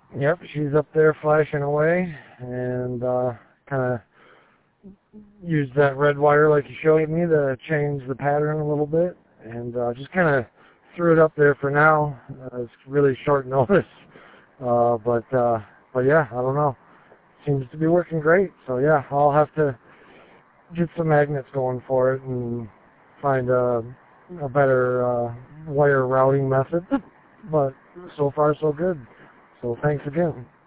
Yep, she's up there flashing away, and kind of used that red wire like you showed me to change the pattern a little bit, and just kind of threw it up there for now. It's really short notice, but yeah, I don't know. Seems to be working great. So yeah, I'll have to get some magnets going for it and find a better wire routing method. But so far so good. So thanks again.